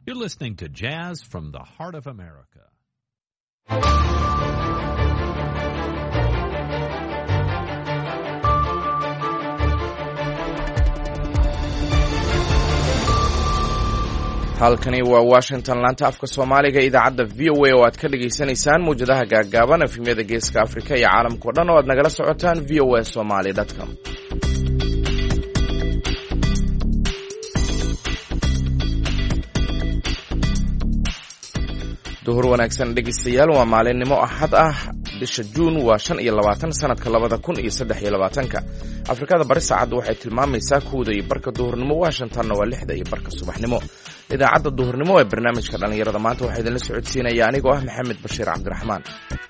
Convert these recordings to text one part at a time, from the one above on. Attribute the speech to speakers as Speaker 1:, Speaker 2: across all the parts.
Speaker 1: You're listening to Jazz from the Heart of America.
Speaker 2: halkani waa Washington laanta afka Soomaaliga idaacadda VOA oo aad ka dhageysanaysaan muujadaha gaagaaban efemyada Geeska Afrika iyo caalamka oo dhan oo aad nagala socotaan voasomali.com. duhur wanaagsan dhegeystayaal waa maalinimo axad ah bisha Juun waa 25 sanadka 2023 Afrikada bari saacadu waxay tilmaamaysaa 1:00 duhurnimo Washingtonna waa 6:00 subaxnimo idaacadda duhurnimo ee barnaamijka dhalinyarada maanta waxaa idinla socodsiinaya anigoo ah Maxamed Bashiir Cabdiraxmaan.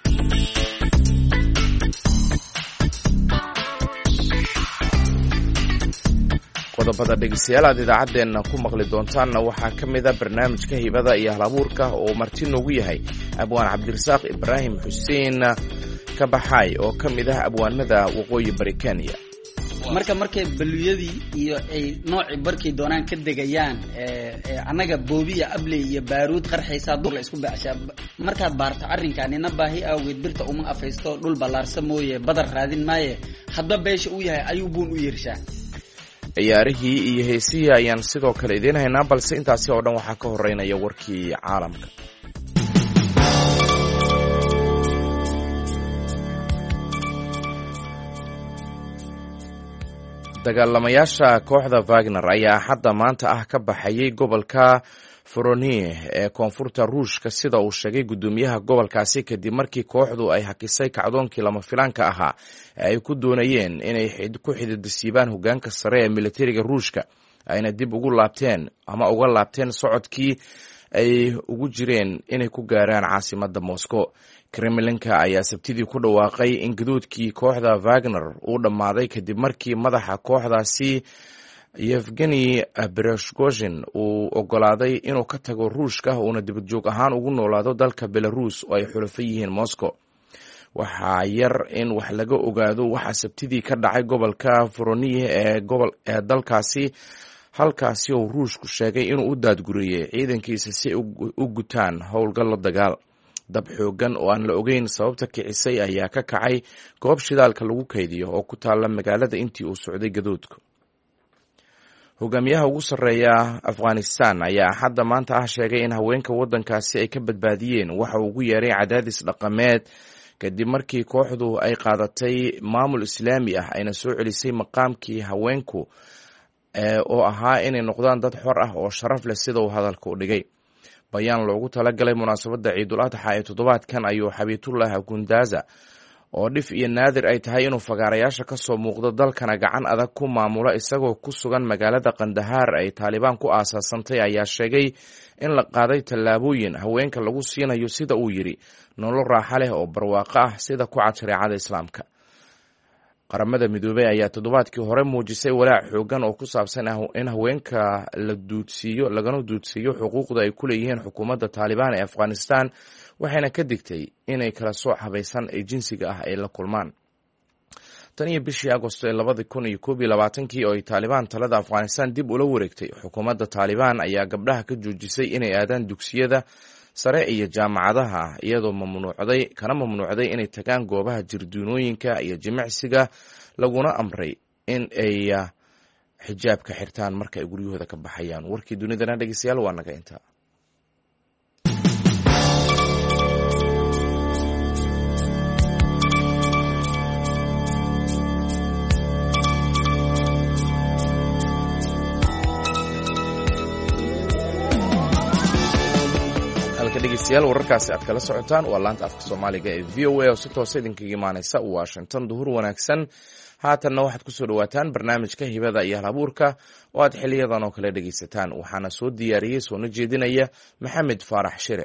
Speaker 2: qodobada dhegeystayaal aad idaacadeena ku maqli doontaanna waxaa ka mid ah barnaamijka hibada iyo halabuurka oo marti noogu yahay abwaan Cabdirasaaq Ibraahim Xuseen Kabaxay oo ka mid ah abwaanada waqooyi bari Kenya.
Speaker 3: markay baliyadii iyo ay nooci barkii doonaan ka degayaan anaga boobiya abley iyo baaruud qarxaysa dur la isku baasha markaad baarto arrinkaanina baahi awgeed birta uma afaysto dhul balaarsa mooye badar raadin maaye hadba beesha uu yahay ayuu buun u yeershaa.
Speaker 2: ciyaarihii iyo heesihii ayaan sidoo kale idiin haynaa balse intaasi oo dhan waxaa ka horeynaya warkii caalamka. dagaalamayaasha kooxda Wagner ayaa hadda maanta ah ka baxayay gobolka Voronezh ee koonfurta Ruushka sida uu sheegay gudoomiyaha gobolkaasi kadib markii kooxdu ay hakisay kacdoonkii lama filaanka ahaa ee ay ku doonayeen inay ku xididsiibaan hoggaanka sare ee militariga Ruushka ayna dib uga laabteen socodkii ay ugu jireen inay ku gaaraan caasimadda Moscow. Kremlinka ayaa sabtidii ku dhawaaqay in gadoodkii kooxda Wagner uu dhammaaday kadib markii madaxa kooxdaasi Yevgeny Prigozhin uu ogolaaday inuu ka tago Ruushka uuna dibadjoog ahaan ugu noolaado dalka Belarus oo ay xulafo yihiin Moscow. waxaa yar in wax laga ogaado waxa sabtidii ka dhacay gobolka Voronezh ee dalkaasi halkaasi oo Ruushku sheegay inuu u daadguriyay ciidankiisa si u gutaan howlgal dagaal. dab xoogan oo aan la ogeyn sababta kicisay ayaa ka kacay goob shidaalka lagu kaydiyo oo ku taala magaalada intii uu socday gadoodku. hogaamiyaha ugu sarreeya Afghanistan ayaa hadda maanta ah sheegay in haweenka waddankaasi ay ka badbaadiyeen waxa uu ugu yeeray cadaadis dhaqameed kadib markii kooxdu ay qaadatay maamul islaami ah ayna soo celisay maqaamkii haweenku oo ahaa inay noqdaan dad xor ah oo sharaf leh sida uu hadalka u dhigay. bayaan loogu talagalay munaasabadda Ciidul Adha ee toddobaadkan ayuu Xabiibullah Gundaza oo dhif iyo naadir ay tahay inuu fagaarayaasha ka soo muuqdo dalkana gacan adag ku maamulo isagoo ku sugan magaalada Qandahar ay Taliban ku aasaasantay ayaa sheegay in la qaaday tallaabooyin haweenka lagu siinayo sida uu yiri nolol raaxo leh oo barwaaqo ah sida ku cad shariicada Islaamka. qaramada midoobay ayaa toddobaadkii hore muujisay walaac xoogan oo ku saabsan in haweenka lagana duudsiiyo xuquuqda ay ku leeyihiin xukuumadda Taliban ee Afghanistan waxayna ka digtay inay kala sooc habaysan ee jinsiga ah ay la kulmaan. tan iyo bishii Agoosto ee 2021 oo ay Taliban talada Afghanistan dib ula wareegtay xukuumadda Taliban ayaa gabdhaha ka joojisay inay aadaan dugsiyada sare iyo jaamacadaha iyadoo mamnuucday inay tagaan goobaha jirduunooyinka iyo jimicsiga laguna amray in ay xijaabka xirtaan marka ay guryahooda ka baxayaan. warkii dunidana dhegeystayaal waa naga intaa. dhegeystayaal wararkaasi aad kala socotaan waa laanta afka Soomaaliga ee VOA oo si toos idinkaga imaanaysa Washington. duhur wanaagsan. haatanna waxaad ku soo dhawaataan barnaamijka hibada iyo halabuurka oo aad xiliyadan oo kale dhegeysataan. waxaana soo diyaariyay soo jeedinaya Maxamed Faarax Shire.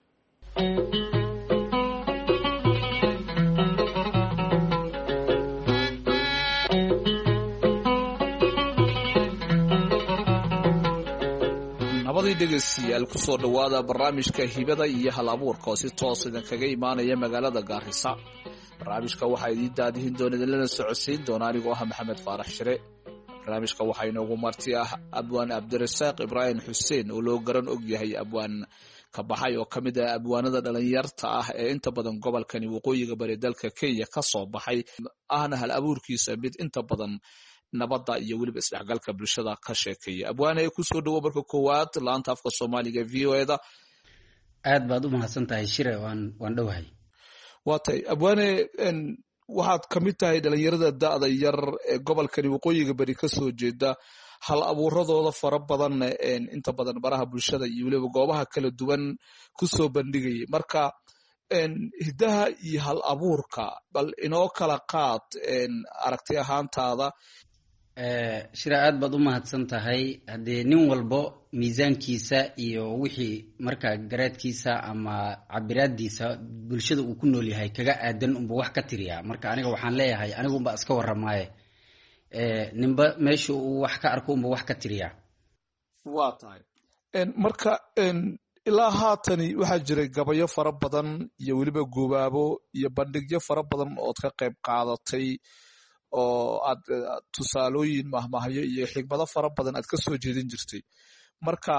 Speaker 4: dhegeystayaal ku soo dhawaada barnaamijka hibada iyo halabuurka oo si toos idinkaga imaanaya magaalada Gaarisa. barnaamijka waxaa idiin daadihin doona idinlana socodsiin doona anigoo ah Maxamed Faarax Shire. barnaamijka waxaa inoogu marti ah abwaan cabdirasaaq ibraahim xuseen oo loo garan og yahay abwaan ka baxay oo ka mid ah abwaanada dhalinyarta ah ee inta badan gobolkani waqooyiga bari dalka Kenya ka soo baxay ahna hal abuurkiisa mid inta badan nabadda iyo weliba isdhexgalka bulshada ka sheekeeya. Abwaane ku soo dhawo marka koowaad laanta afka Soomaaliga VOA-da.
Speaker 3: aad baad u mahadsantahay Shire, waan dhowahay.
Speaker 4: waatay abwaane waxaad ka mid tahay dhalinyarada da'da yar ee gobolkani waqooyiga bari ka soo jeeda, hal abuuradooda fara badan inta badan baraha bulshada iyo weliba goobaha kala duwan ku soo bandhigayay. Marka hidaha iyo hal abuurka bal inoo kala qaad aragti ahaantaada.
Speaker 3: Shira, aad baad u mahadsan tahay. haddee nin walbo miisaankiisa iyo wixii markaa garaadkiisa ama cabiraadiisa bulshada uu ku nool yahay kaga aadan unba wax ka tiriyaa. marka aniga waxaan leeyahay anigunba iska waramaaye ninba meesha uu wax ka arko unba wax ka tiriyaa.
Speaker 4: waa tahay marka ilaa haatani waxaa jiray gabayo fara badan iyo weliba goobaabo iyo bandhigyo fara badan ood ka qayb qaadatay oo aad tusaalooyin mahmahyo iyo xigmado fara badan aad ka soo jeedin jirtay. marka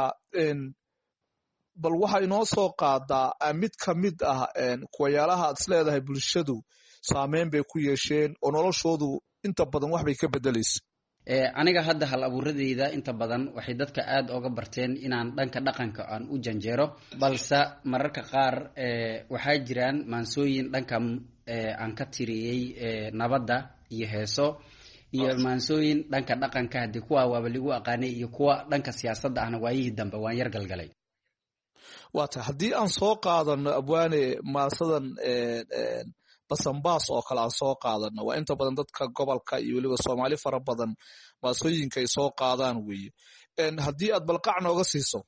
Speaker 4: bal waxa inoo soo qaadaa mid ka mid ah kuwayaalaha aad isleedahay bulshadu saameyn bay ku yeesheen oo noloshoodu inta badan wax bay ka bedelaysa.
Speaker 3: aniga hadda hal abuuradeyda inta badan waxay dadka aad oga barteen inaan dhanka dhaqanka aan u janjeero, balse mararka qaar waxaa jiraan maansooyin dhanka aan ka tiriyey nabadda iyo heeso iyo maansooyin dhanka dhaqanka. haddii kuwa waaba ligu aqaanay iyo kuwa dhanka siyaasadda ahna waayihii dambe waan yar galgalay.
Speaker 4: waata haddii aan soo qaadano abwaane maasadan basanbaas oo kale aan soo qaadano, waa inta badan dadka gobolka iyo weliba Soomaali fara badan maasooyinka ay soo qaadaan weeye. haddii aad balqac nooga siiso.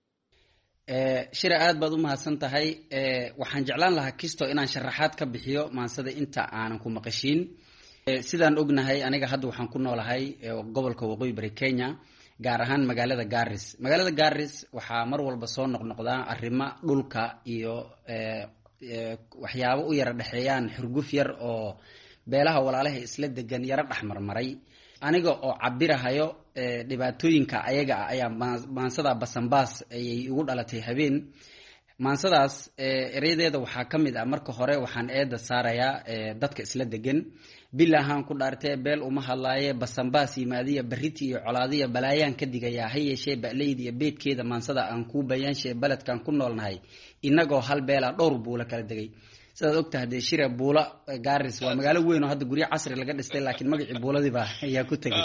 Speaker 3: Shira, aad baad u mahadsan tahay. waxaan jeclaan lahaa kisto inaan sharaxaad ka bixiyo maansada inta aanan ku maqashiin. sidaan ognahay aniga hadda waxaan ku noolahay gobolka waqooyi bari Kenya, gaar ahaan magaalada Garis. magaalada Garis waxaa mar walba soo noqnoqdaa arrimo dhulka iyo waxyaabo u yara dhexeeyaan xurguf yar oo beelaha walaalaha isla degan yara dhexmarmaray. aniga oo cabirahayo dhibaatooyinka ayaga ah ayaa maansada basanbaas ayay igu dhalatay habeen. maansadaas erayadeeda waxaa ka mid ah, marka hore waxaan eeda saarayaa dadka isla degan. bilahaan ku dhaartee beel uma hadlaaye, basanbaas yimaadiya barriti iyo colaadiya balaayaan ka digayaa. ha yeeshee ba'leyda iyo beedkeeda maansada aan kuu bayaanshe baledkan ku noolnahay inagoo hal beela dhowr buula kala degay. sidaad ogtahay dee Shira, buula Garis waa magaalo weyn oo hadda guryo casri laga dhistay, laakiin magacii buuladiiba ayaa ku tegay.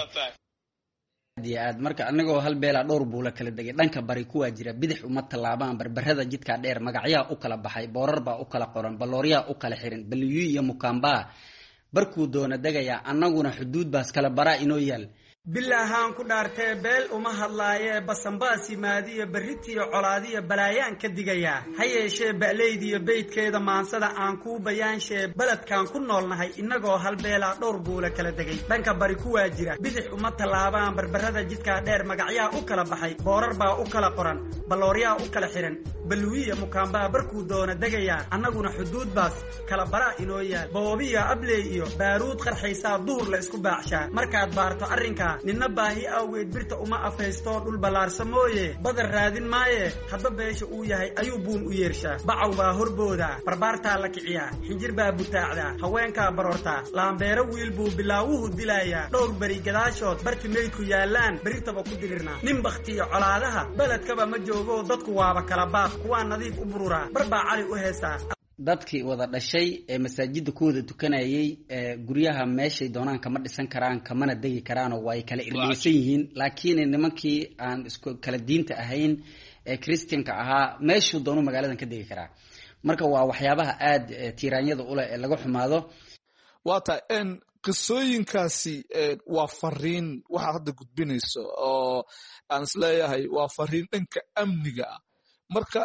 Speaker 3: aad marka anagoo hal beela dhowr buula kala degay. dhanka bari kuwaa jira bidix uma tallaabaan, barbarada jidkaa dheer magacyaa u kala baxay, boorar baa u kala qoran, balooryaa u kala xiran, baliyuu iyo mukaambaa barkuu doona degayaa, annaguna xuduud baas kala baraa inoo yaal.
Speaker 5: bilahaan ku dhaartee beel uma hadlaaye, basanbaas yimaadiya barritiyo colaadiya balaayaan ka digayaa. ha yeeshee ba'leydiyo beydkeeda maansada aan kuu bayaanshe baledkan ku noolnahay inagoo hal beelaa dhowr buula kala degay. dhanka bari kuwaa jira bidix uma tallaabaan, barbarada jidkaa dheer magacyaa u kala baxay, boorar baa u kala qoran, balooryaa u kala xiran, balwiya mukaambaa barkuu doona degayaa, annaguna xuduud baas kala baraa inoo yaal. boobiya abley iyo baaruud qarxaysaa duhur la isku baacshaa. markaad baarto arrinkaa ninna baahi awgeed birta uma afaysto, dhul ballaarsa mooye badar raadin maaye, hadba beesha uu yahay ayuu buun u yeershaa. bacaw baa horboodaa, barbaartaa la kiciyaa, xinjir baa butaacdaa, haweenkaa baroortaa, laambeero wiil buu bilaawuhu dilayaa. dhowr beri gadaashood barti meydku yaallaan, beritaba ku dirirnaa. nin bakhtiyo colaadaha beledkaba ma joogo, dadku waaba kala baaq, kuwaa nadiif u bururaa, bar baa cali u heesaa.
Speaker 3: dadkii wada dhashay ee masaajidda ku wada tukanayay guryaha meeshay doonaan kama dhisan karaan, kamana degi karaanoo way kala irdhaysan yihiin. laakiin nimankii aan isku kala diinta ahayn ee Christianka ahaa meeshuu doonu magaaladan ka degi karaa. marka waa waxyaabaha aad tiiraanyada u leh ee laga xumaado.
Speaker 4: waata qisooyinkaasi waa fariin waxa hadda gudbinayso oo aan isleeyahay waa fariin dhanka amniga ah. marka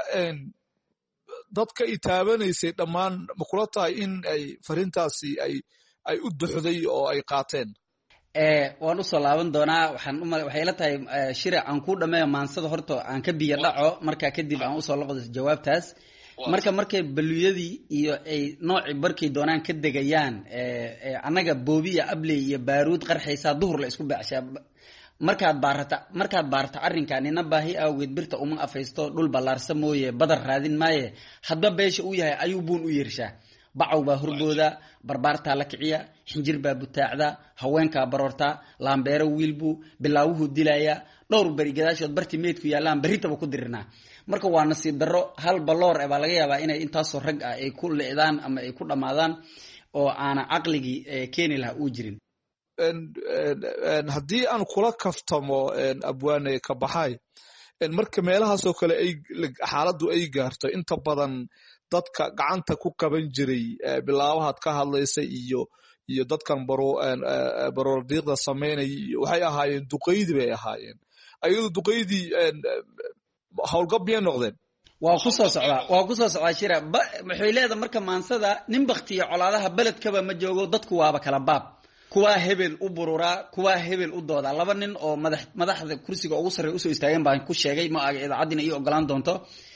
Speaker 4: dadka i taabanaysay dhammaan ma kula tahay in ay fariintaasi ay u duxday oo ay qaateen?
Speaker 3: waan usoo laaban doonaa. waxay la tahay Shira, aan ku dhameeyo maansada horta aan ka biyo dhaco, markaa kadib aan usoo laqdo jawaabtaas. markay baluyadii iyo ay nooci barkay doonaan ka degayaan, annaga boobiya abley iyo baaruud qarxaysaa duhur la isku baacshaa. markaad baarta arrinka nina baahi awgeed birta uma afaysto dhul ballaarsa mooye badar raadin maaye hadba beesha uu yahay ayuu buun u yeershaa bacaw baa horbooda barbaartaa la kiciya xinjir baa butaacda haweenkaa baroortaa laambeero wiilbuu bilaawuhu dilaya dhowr beri gadaashood barti meydku yaallaan berritaba ku dirirnaa marka waa nasiib darro hal baloor baa laga yaabaa inay intaasoo rag ah ay ku le'daan ama ay ku dhammaadaan oo aana caqligii keeni lahaa uu jirin
Speaker 4: haddii aan kula kaftamo abwaane ka baxay marka meelahaasoo kale xaaladdu ay gaarto inta badan dadka gacanta ku qaban jiray bilaabahaad ka hadlaysa iyo dadkan baroor diiqda samaynaya waxay ahaayeen duqaydii bay ahaayeen ayadu duqaydii howlgab miyay noqdeen
Speaker 3: waa ku soo socdaa shira waxay leedahay marka maansada nin baktiya colaadaha beledkaba ma joogo dadku waaba kala baab kuwaa hebel u bururaa kuwaa hebel u doodaa laba nin oo madaxda kursiga ugu sarreeya usoo istaageen baan ku sheegay ma aga idaacaddiina ii ogolaan doonto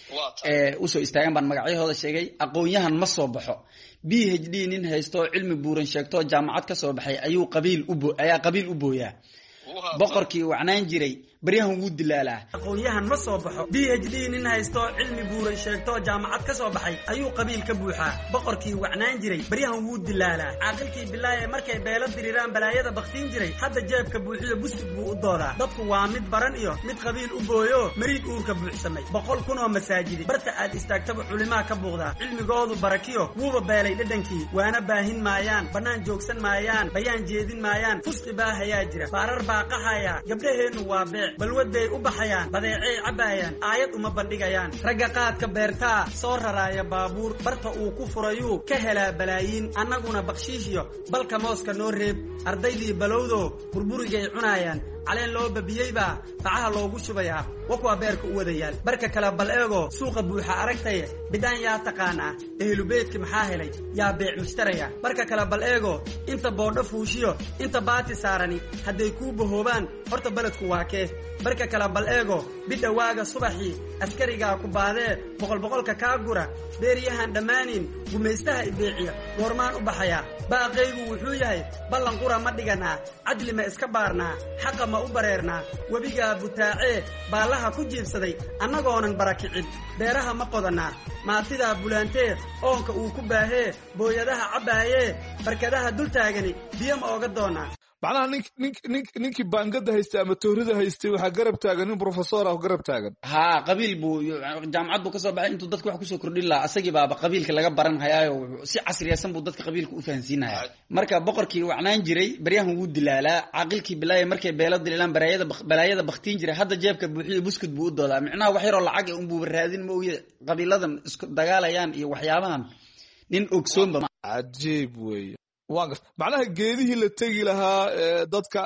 Speaker 3: usoo istaageen baan magacyahooda sheegay aqoon-yahan ma soo baxo PhD nin haysto cilmi buuran sheegto jaamacad ka soo baxay ayaa qabiil u booyaa boqorkii wacnaan jiray baryahan wuu dilaalaa
Speaker 5: aqoon-yahan ma soo baxo PhD nin haysto cilmi buuran sheegto jaamacad ka soo baxay ayuu qabiil ka buuxaa boqorkii wacnaan jiray baryahan wuu dilaalaa caaqilkii bilaaye markay beelo diriraan balaayada baktiin jiray hadda jeebka buuxiyo buskud buu u doodaa dadku waa mid baran iyo mid qabiil u booyo mariid uurka buuxsamay 100 kun oo masaajidi barta aad istaagtaba culimaa ka buuqdaa cilmigoodu barakiyo wuuba beelay dhadhankii waana baahin maayaan bannaan joogsan maayaan bayaan jeedin maayaan fusqi baa hayaa jira baarar baa qaxaya gabdhaheennu waa beec balwad bay u baxayaan badeecay cabaayaan aayad uma bandhigayaan ragga qaadka beertaa soo raraaya baabuur barta uu ku furayuu ka helaa balaayiin annaguna bakshiishiyo balka mooska noo reeb ardaydii balowdo burburigay cunaayaan caleen loo babiyeybaa bacaha loogu shubayaa wakuwaa beerka u wadayaal barka kale bal eego suuqa buuxa aragtaya bidhaan yaa taqaanaa ehlubeedki maxaa helay yaa beec mushtaraya barka kale bal eego inta boodho fuushiyo inta baati saarani hadday kuu bahoobaan horta beledku waa kee barka kale bal eego bidhawaaga subaxii askarigaa ku baadee boqolka kaa gura beeriyahan dhammaanin gumaystaha ibeeciya goormaan u baxayaa baaqaygu wuxuu yahay ballan qura ma dhiganaa cadli ma iska baarnaa xaqa ma u bareernaa webigaa butaacee baallaha ku jiibsaday annagoonan barakicin beeraha ma qodanaa maatidaa bulaantee oonka uu ku baahee booyadaha cabbaayee barkadaha dul taagani biyo ma ooga doonaa
Speaker 4: macnaha ninkii baangada haystay ama toorida haystay waxaa garab taagan nin professor ah garab taagan
Speaker 3: qabiil buu jaamacad buu ka soo baxay intuu dadku wax ku soo kordhin lahaa asagii baaba qabiilka laga baran hayaayo si casriyaysan buu dadka qabiilka u fahansiinayaa marka boqorkii wacnaan jiray baryahan wuu dilaalaa caaqilkii bilaaye markay beelo dilaan balaayada baktiin jiray hadda jeebka buuxiyo buskud buu u doodaa micnaha wax yaroo lacag un buu raadin ma ogiye qabiiladan isku dagaalayaan iyo waxyaabahan nin ogsoonba
Speaker 4: cajiib weeye macnaha geedihii la tegi lahaa dadka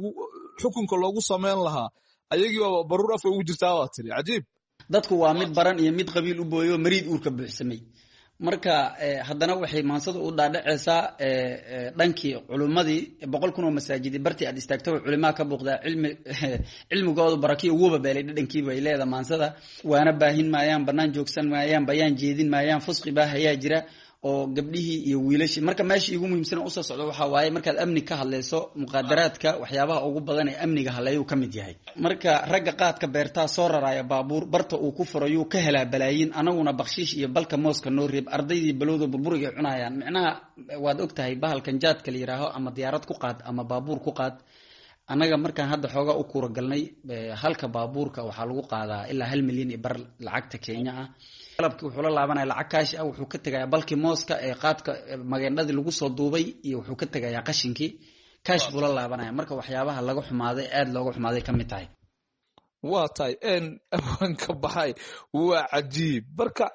Speaker 4: xukunka loogu samayn lahaa ayagiiba baruur afka ugu jirtaa waa tiri cajiib
Speaker 3: dadku waa mid baran iyo mid qabiil u booyo mariid uurka buuxsamay marka haddana waxay maansada u dhaadhacaysaa dhankii culimmadii 100 kun oo masaajidi bartii aad istaagtaba culimaa ka buuqdaa cilmigoodu barakiyo wuuba beelay dhadhankii bay leedahay maansada waana baahin maayaan bannaan joogsan maayaan bayaan jeedin maayaan fusqi baa hayaa jira oo gabdhihii iyo wiilashii marka meesha ugu muhiimsan oo soo socdo waxa waaye markaad amni ka hadlayso muqaadaraadka waxyaabaha ugu badan ee amniga haleeyuu ka mid yahay marka ragga qaadka beertaa soo raraaya baabuur barta uu ku furayuu ka helaa balaayiin anaguna bakshiish iyo balka mooska noo reeb ardaydii balowda burburiga cunayaan micnaha waad ogtahay bahalkan jaadka la yiraaho ama diyaarad ku qaad ama baabuur ku qaad anaga markaan hadda xoogaa u kuura galnay halka baabuurka waxaa lagu qaadaa ilaa 1 milyan iyo bar lacagta Kenya ah qalabkii wuxuu la laabanaya lacag kaash ah wuxuu ka tagayaa balkii mooska ee qaadka mageendhadii lagu soo duubay iyo wuxuu ka tagayaa qashinkii kaash buu la laabanaya marka waxyaabaha laga xumaaday aad looga xumaaday ka mid tahay
Speaker 4: waa tahay ka baxay waa cajiib marka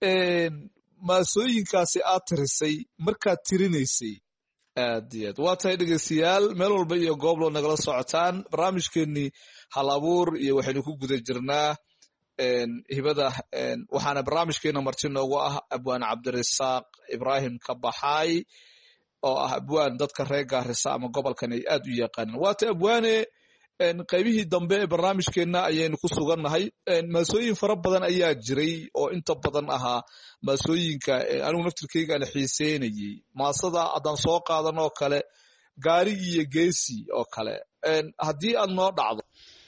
Speaker 4: maasooyinkaasi aad tirisay markaad tirinaysay aad iyo aad waa tahay dhegeystayaal meel walba iyo goob loo nagala socotaan barnaamijkeenii hal abuur iyo waxaynu ku guda jirnaa hibada waxaana barnaamijkeena marti noogu ah abwaan cabdirasaaq ibraahim ka baxay oo ah abwaan dadka reer Gaarisa ama gobolkan ay aad u yaqaanaan waata abwaane qaybihii dambe ee barnaamijkeena ayaynu ku sugannahay maasooyin fara badan ayaa jiray oo inta badan ahaa maasooyinka anigu naftirkeyga aan xiiseynayay maasada haddaan soo qaadan oo kale gaari iyo geesi oo kale haddii aad noo dhacdo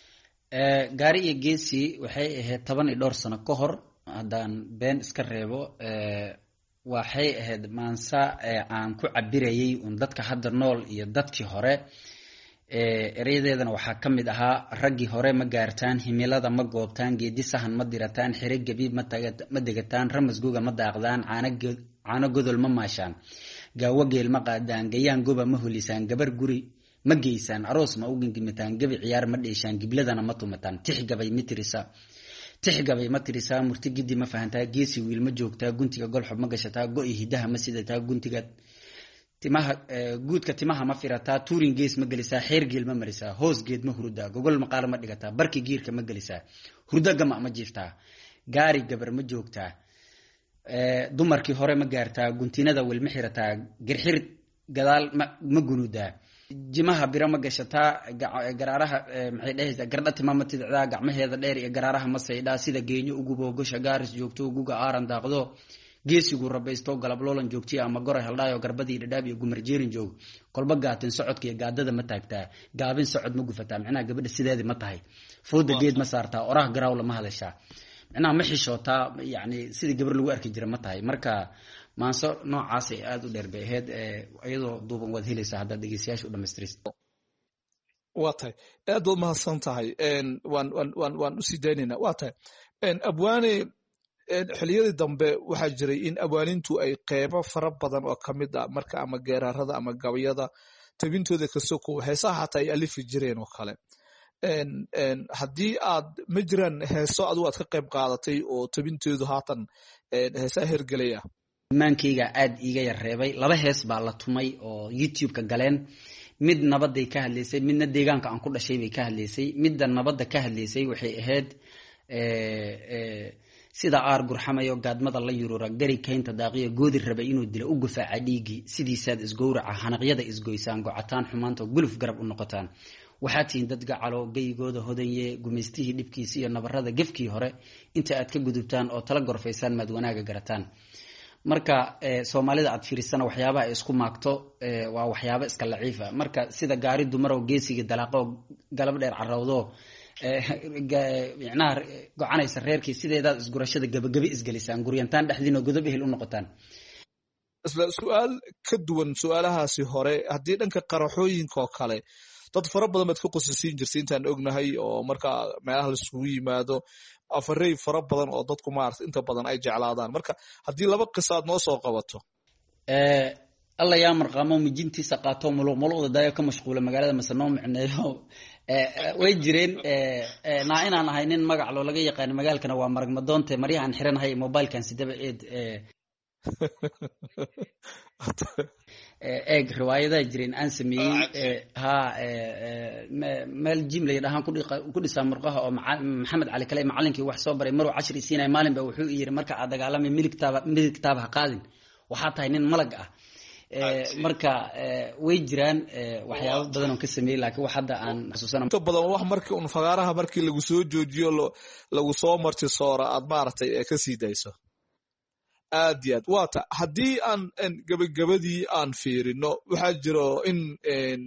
Speaker 3: gaari iyo geesi waxay ahayd 12 sano ka hor haddaan been iska reebo waxay ahayd maansa aan ku cabirayay un dadka hadda nool iyo dadkii hore erayadeedana waxaa ka mid ahaa raggii hore ma gaartaan himilada ma goobtaan geedi sahan ma dirataan xire gabiib ma degataan ramasguga ma daaqdaan caano godol ma maashaan gaawo geel ma qaadaan gayaan goba ma holisaan gabar guri ma geysaan aroos ma u gingimitaan gabi ciyaar ma dheeshaan gibladana ma tumataan tixgabay ma tirisaa murti gidi ma fahantaa geesi wiil ma joogtaa guntiga golxob ma gashataa go'i hidaha ma sidataa guntiga timaha guudka timaha ma firataa tuurin gees ma gelisaa xeer geel ma marisaa hoos geed ma hurudaa gogol maqaal ma dhigataa barki giirka ma gelisaa hurdo gama ma jiiftaa gaari gabar ma joogtaa dumarkii hore ma gaartaa guntinada wel ma xirataa girxir gadaal ma gunudaa jimaha bira ma gashataa garaaraha maxay dhahaysaa gardha tima ma tidicdaa gacmaheeda dheer iyo garaaraha ma saydhaa sida geenyo ugu boogosha gaaris joogto uguga aaran daaqdo geesigu rabaysto galab loolan joogtiya ama goray haldhaayo garbadii dhadhaab iyo gumarjeerin joog kolba gaatin socodka iyo gaadada ma taagtaa gaabin socod ma gufataa macnaha gabadha sideedii ma tahay fooda geed ma saartaa oraha garaaw lama hadashaa macnaha ma xishootaa yani sidii gabar lagu arki jira ma tahay marka maanso noocaas ay aada u dheer bay ahayd iyadoo duuban waad helaysaa haddaad dhegeystayaasha u dhamaystiraysa
Speaker 4: waa tahay aad baad mahadsan tahay waan usii daynaynaa waa tahay abwaane xiliyadii dambe waxaa jiray in abwaanintu ay qeybo fara badan oo kamid ah marka ama geeraarada ama gabayada tabintooda ka sokow heesaha xataa ay alifi jireen oo kale haddii aad ma jiraan heeso adigu aad ka qayb qaadatay oo tabintoodu haatan heesaha hergelaya
Speaker 3: maankayga aad iiga yar reebay 2 hees baa la tumay oo YouTube-ka galeen mid nabaday ka hadlaysay midna deegaanka aan ku dhashay bay ka hadlaysay midda nabadda ka hadlaysay waxay ahayd sida aar gurxamayo gaadmada la yurura gari kaynta daaqiya goodi rabay inuu dilo u gufaaca dhiigi sidiisaad isgowraca hanaqyada isgoysaan gocataan xumaanta guluf garab u noqotaan waxaa tihiin dad gacalo geygooda hodanye gumaystihii dhibkiisa iyo nabarada gefkii hore inta aad ka gudubtaan oo tala gorfaysaan maad wanaaga garataan marka Soomaalida aad fiirisana waxyaabaha ay isku maagto waa waxyaabo iska laciifa marka sida gaari dumar oo geesiga dalaaqo galab dheer carawdo macnaha go'anaysa reerkii sideedaad isgurashada gabagabi isgalisaan guryantaan dhaxdiina godob ehel u noqotaan
Speaker 4: isla su'aal ka duwan su'aalahaasi hore haddii dhanka qaraxooyinka oo kale dad fara badan baad ka qosasiin jirtay intaan ognahay oo marka meelaha la isugu yimaado afarey fara badan oo dadku maartay inta badan ay jeclaadaan marka haddii 2 qisaad noo soo qabato
Speaker 3: alla yaa marqamo mijintiisa qaato muluqda daayo ka mashquula magaalada masano macneeyo way jireen naa inaan ahay nin magac loo laga yaqaan magaalkana waa maragmadoonte maryahan xiranahay mobilkan sidaba eeg riwaayadaha jireen aan sameeyey meel jim la yidhahaan ku dhisaa murqaha oo maxamed cali kale macalinkii wax soo baray maruu 10 siinay maalin ba wuxuu yiri marka aad dagaalamay midigtaaba ha qaadin waxaa tahay nin malag ah marka way jiraan waxyaabo badan oo ka sameeyay laakiin wax hadda aan xasuusana
Speaker 4: inta badan wax markii un fagaaraha markii lagu soo joojiyo lagu soo marti soora aad maartay ka sii dayso aad iyo aad waata haddii aan gabagabadii aan fiirino waxaa jiro in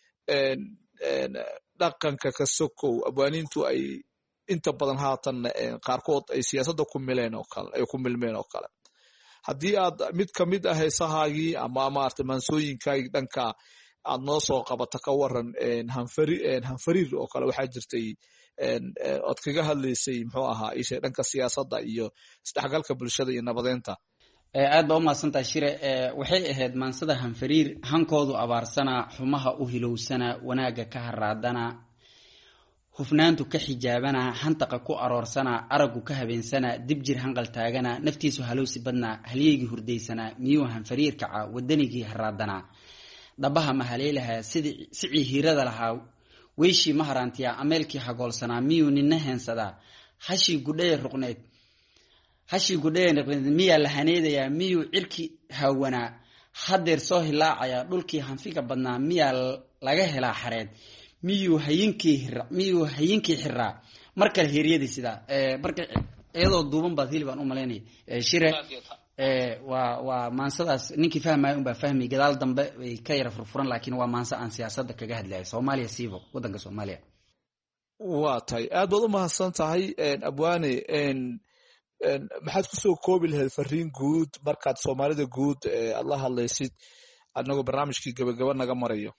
Speaker 4: dhaqanka ka sokow abwaanintu ay inta badan haatan qaarkood ay siyaasadda ku milmeen oo kale haddii aad mid ka mid ah heesahaagii ama maartay maansooyinkaagii dhanka aad noo soo qabato ka waran hanfariir oo kale waxaa jirtay ood kaga hadlaysay muxuu ahaa isha dhanka siyaasadda iyo isdhexgalka bulshada iyo nabadeynta
Speaker 3: aad baa u mahadsantahay shire waxay ahayd maansada hanfariir hankoodu abaarsana xumaha u hilowsana wanaaga ka haraadana hufnaantu ka xijaabana hantaqa ku aroorsana aragu ka habeensana dib jir hanqal taagana naftiisu halowsi badna halyeygii hurdaysana miyuu hanfariir kaca wadanigii haraadana dhabaha mahaleelaha sicii hiirada lahaa weyshii maharaantiya ameelkii hagoolsanaa miyuu nina heensadaa hashii gudhaya ruqneed miyaa la haneedayaa miyuu cirki haawanaa hadeer soo hilaacaya dhulkii hanfiga badnaa miyaa laga helaa xareed miyuu hayinkii xiraa mar kale heeryadii sidaa marka iyadoo duuban baad hili baan u malaynaya shire waa maansadaas ninkii fahmaya unbaa fahmi, gadaal dambe way ka yara furfuran, laakiin waa maanso aan siyaasadda kaga hadlaya Soomaaliya siibo wadanka Soomaaliya.
Speaker 4: waa tahay aad baad u mahadsan tahay abwaane. maxaad kusoo koobi lahayd fariin guud markaad Soomaalida guud aad la hadlaysid anagoo barnaamijkii gabagaba naga marayo?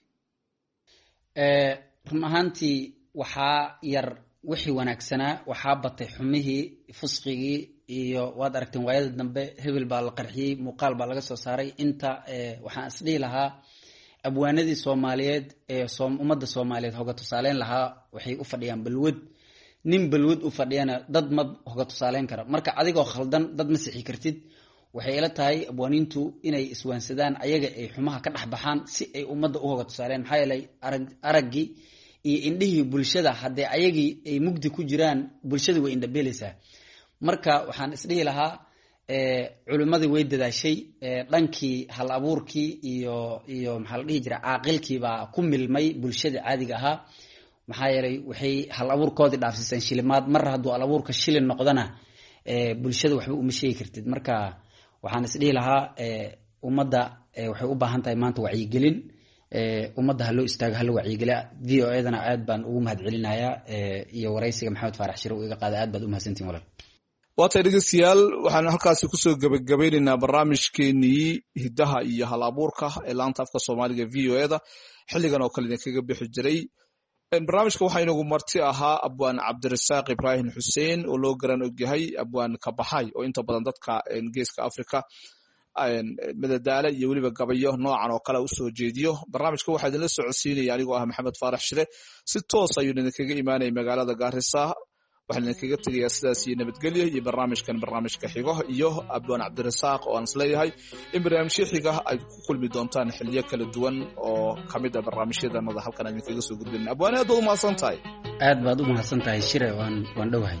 Speaker 3: run ahaantii waxaa yar wixii wanaagsanaa, waxaa batay xumihii, fusqigii, iyo waad aragteen waayada dambe hebel baa la qarxiyey, muuqaal baa laga soo saaray. inta waxaan isdhihi lahaa abwaanadii Soomaaliyeed ee ummadda Soomaaliyeed hoga tusaaleyn lahaa waxay u fadhiyaan balwad. nin balwad u fadhiyana dad ma hoga tusaaleyn kara. marka adigoo khaldan dad ma sixi kartid. waxay ila tahay abwaaniintu inay iswaansadaan, ayaga ay xumaha ka dhex baxaan si ay ummadda u hoga tusaaleen. maxaa yeelay araggii iyo indhihii bulshada haddii ayagii ay mugdi ku jiraan, bulshada way indhabeelaysaa. marka waxaan isdhihi lahaa culimmadii way dadaashay, dhankii hal abuurkii iyo maxaa la dhihi jira caaqilkii baa ku milmay bulshada caadiga ahaa. maxaa yeelay waxay hal abuurkoodii dhaafsiiseen shilimaad. mar hadduu hal abuurka shilin noqdana bulshada waxba uma sheegi kartid. marka waxaan isdhihi lahaa ummadda waxay u baahan tahay maanta wacyigelin. ummadda haloo istaago, hala wacyigeliya. VOA-dana aad baan ugu mahadcelinayaa, iyo waraysiga Maxamed Faarax Shire uu iga qaaday. aad baad u mahadsantihin walaal.
Speaker 4: waa tahay dhegeystayaal, waxaan halkaasi kusoo gabagabeynaynaa barnaamijkeenii hiddaha iyo hal abuurka ee laanta afka Soomaaliga VOA-da xilligan oo kale idinkaga bixi jiray. barnaamijka waxaa inagu marti ahaa abwaan Cabdirasaaq Ibraahim Xuseen oo loo garan ogyahay abwaan Kabaxay, oo inta badan dadka geeska Afrika madadaalo iyo weliba gabayo noocan oo kale usoo jeediyo. barnaamijka waxaa idinla socodsiinaya anigoo ah Maxamed Faarax Shire. si toos ayuu idinkaga imaanaya magaalada Gaarisa. waxaan idinkaga tegayaa sidaas iyo nabadgelyo, iyo barnaamijka xigo iyo abwaan Cabdirasaaq, oo aan isleeyahay in barnaamijyo xiga ay ku kulmi doontaan xiliyo kala duwan oo kamid ah barnaamijyadanada halkan aan idinkaga soo gudbin. abwaan aad baad u mahadsan tahay.
Speaker 3: aad baad u mahadsan tahay Shire, waan dhowahay.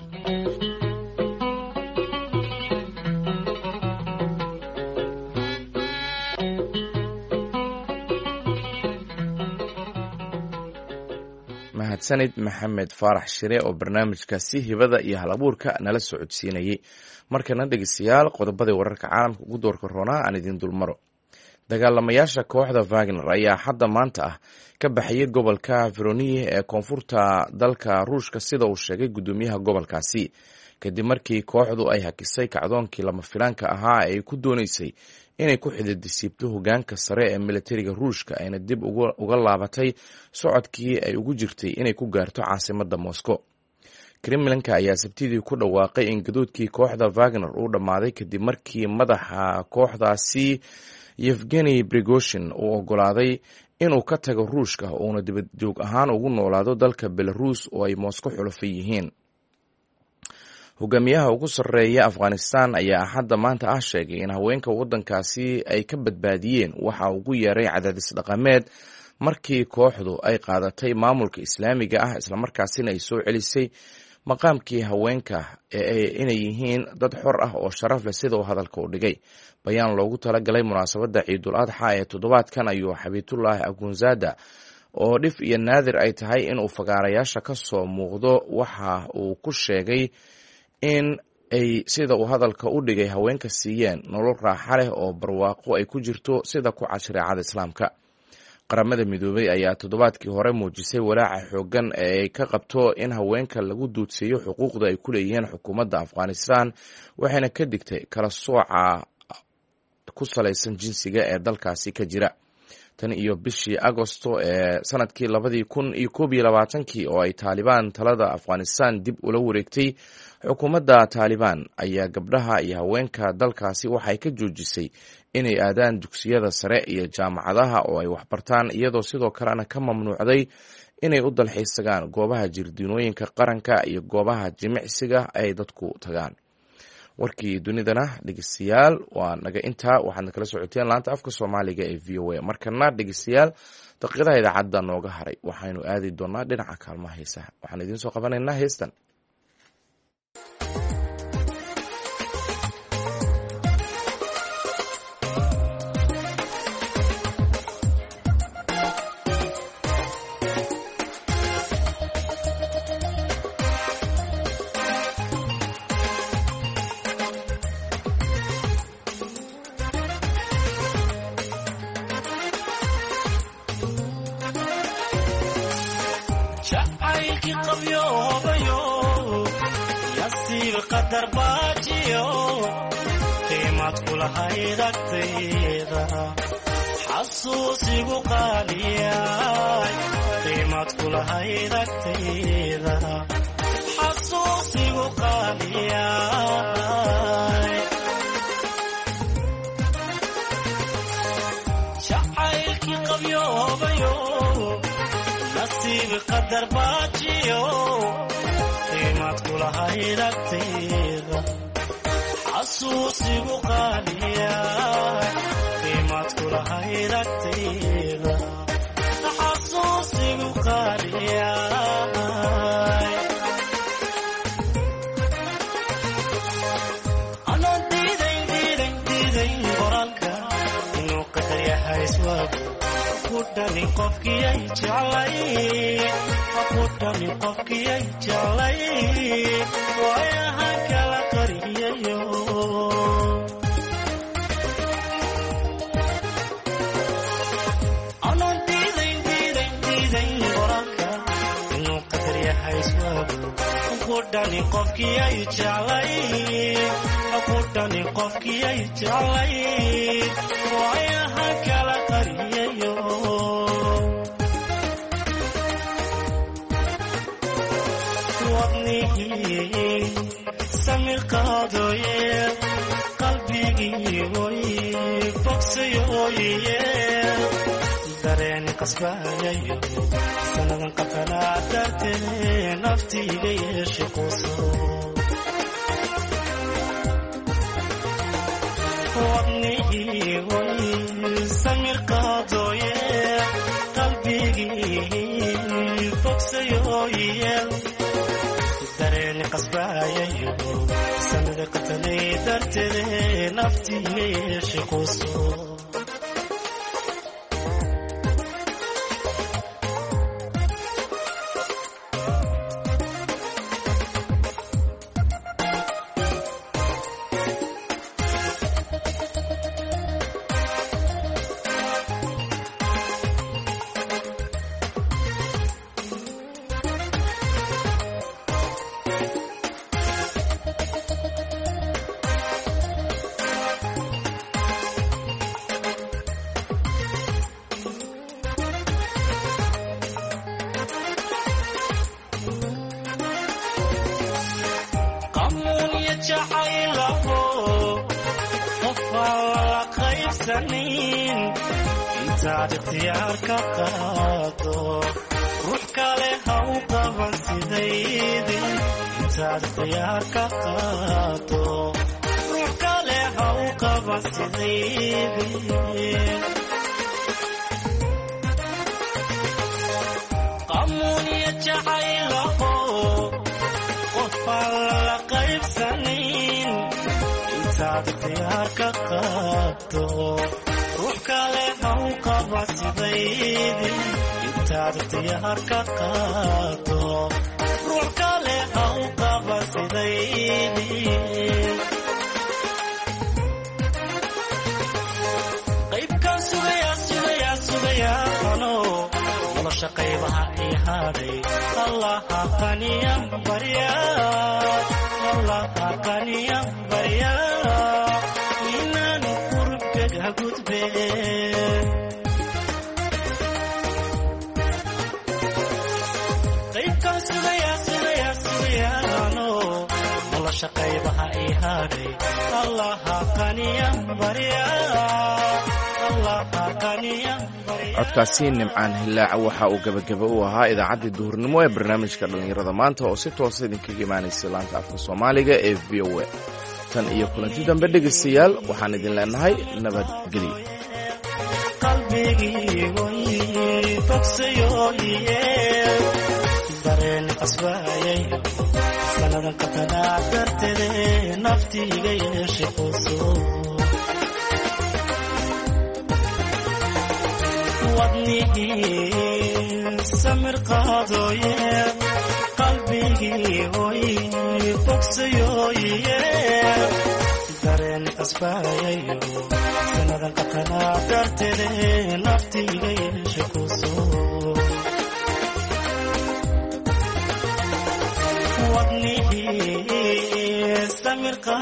Speaker 2: mahadsanid Maxamed Faarax Shire oo barnaamijkaasi hibada iyo halabuurka nala socodsiinayay. markana dhegeystayaal, qodobadii wararka caalamka ugu doorka roonaa aan idin dulmaro. dagaalamayaasha kooxda Wagner ayaa hadda maanta ah ka baxayay gobolka Voronezh ee koonfurta dalka Ruushka, sida uu sheegay gudoomiyaha gobolkaasi, kadib markii kooxdu ay hakisay kacdoonkii lama filaanka ahaa ee ay ku dooneysay inay ku xididisiibto hogaanka sare ee militariga Ruushka, ayna dib uga laabatay socodkii ay ugu jirtay inay ku gaarto caasimadda Moscow. Kremlinka ayaa sabtidii ku dhawaaqay in gadoodkii kooxda Wagner uu dhammaaday kadib markii madaxa kooxdaasi Yevgeny Prigozhin uu ogolaaday inuu ka tago Ruushka uuna dibadjoog ahaan ugu noolaado dalka Belarus oo ay Moscow xulafay yihiin. hogaamiyaha ugu sarreeya Afghanistan ayaa hadda maanta sheegay in haweenka waddankaasi ay ka badbaadiyeen waxa ugu yeeray cadaadis dhaqameed markii kooxdu ay qaadatay maamulka islaamiga ah, islamarkaasina ay soo celisay maqaamkii haweenka inay yihiin dad xor ah oo sharaf leh, sida uu hadalka u dhigay. bayaan loogu talagalay munaasabadda Ciidul Adxa ee toddobaadkan ayuu Xabiibullaahi Agunzada, oo dhif iyo naadir ay tahay inuu fagaarayaasha ka soo muuqdo, waxa uu ku sheegay in ay sida uu hadalka u dhigay haweenka siiyeen nolol raaxa leh oo barwaaqo ay ku jirto sida ku cad shareecada Islaamka. qaramada midoobay ayaa toddobaadkii hore muujisay walaaca xooggan ee ay ka qabto in haweenka lagu duudsiiyo xuquuqda ay ku leeyihiin xukuumadda Afghanistan, waxayna ka digtay kala sooca ku salaysan jinsiga ee dalkaasi ka jira. tan iyo bishii Agosto ee sanadkii 2021 oo ay Taliban talada Afghanistan dib ula wareegtay, xukuumadda Taliban ayaa gabdhaha iyo haweenka dalkaasi waxay ka joojisay inay aadaan dugsiyada sare iyo jaamacadaha oo ay waxbartaan, iyadoo sidoo kalena ka mamnuucday inay u dalxiisagaan goobaha jirdiinooyinka qaranka iyo goobaha jimicsiga ay dadku tagaan. warkii dunidana dhegeystayaal waa naga intaa. waxaadna kala socoteen laanta afka Soomaaliga ee VOA. markana dhegeystayaal, daqiiqadaha idaacadda nooga haray waxaynu aadi doonaa dhinaca kaalmaha heesaha. waxaan idiin soo qabanaynaa heestan.
Speaker 6: jacaylkii qabyoobayo nasiib qadar baajiyo qiimad kulahayd agtayda xasuusigu qaaliyay qiimad kulahayd agtayda xasuusigu qaaliyay jacaylkii qabyoobayo nasiib qadar baajiyo qiimad kulahayd agtayda xasuusigu qaaliyay qiimad kulahayd agtayda xasuusigu qaaliyay anoo diidayn qoraalka inuu qadar yahay iswaagu kudhani qofkiyay jeclay kudhani qofkiyay jeclay waayahan kala qariyayo anoo diidayn qoraalka inuu qadar yahay iswaagu kudhani qofkiyay jeclay kudhani qofkiyay jeclay waayahan kala qariyayo wadnigii samir qaadooye qalbigii way bogsayoye dareen qasbayayo sanadan qatanaa dartee naftiiga yeeshe quuso wadnigii way samir qaadooye qalbigii bogsayoye dareen qasbayayo sanada qatanay dartee naftiiga yeeshe quuso intaad ikhtiyaarka qaado ruux kale ha u qaban sidaydii intaad ikhtiyaarka qaado ruux kale ha u qaban sidaydii qamuuniya jacaylaho qofaan lala qaybsanin intaad ikhtiyaarka qaado ruux kale ha u qaban sidaydii intaad ikhtiyaarka qaado ruux kale ha u qaban sidaydii qaybkaan sugayaa ano nolosha qaybaha ii hadhay allaha qaniyan barya allaha qaniyan barya inaan qurbega gudbe qaybkaan sugayaa ano nolosha qaybaha ii hadhay allaha qaniyan barya allaha qaniyan
Speaker 2: codkaasi nimcaan hillaaca waxa uu gebageba u ahaa idaacaddii duhurnimo ee barnaamijka dhallinyarada maanta oo si toosa idinkaga imaanaysa laanta afka soomaaliga ee v o a tan iyo kulanti dambe dhegaystayaal waxaan idin leenahay nabadgelyo
Speaker 6: qalbigii way bogsayoye dareen qasbayayo sanadan qatanaa darteede naftiiga yeeshe quuso wadnigii samir qaadooye qalbigii way bogsayoye dareen qasbayayo sanadan qatanaa darteede naftiiga yeeshe quuso samir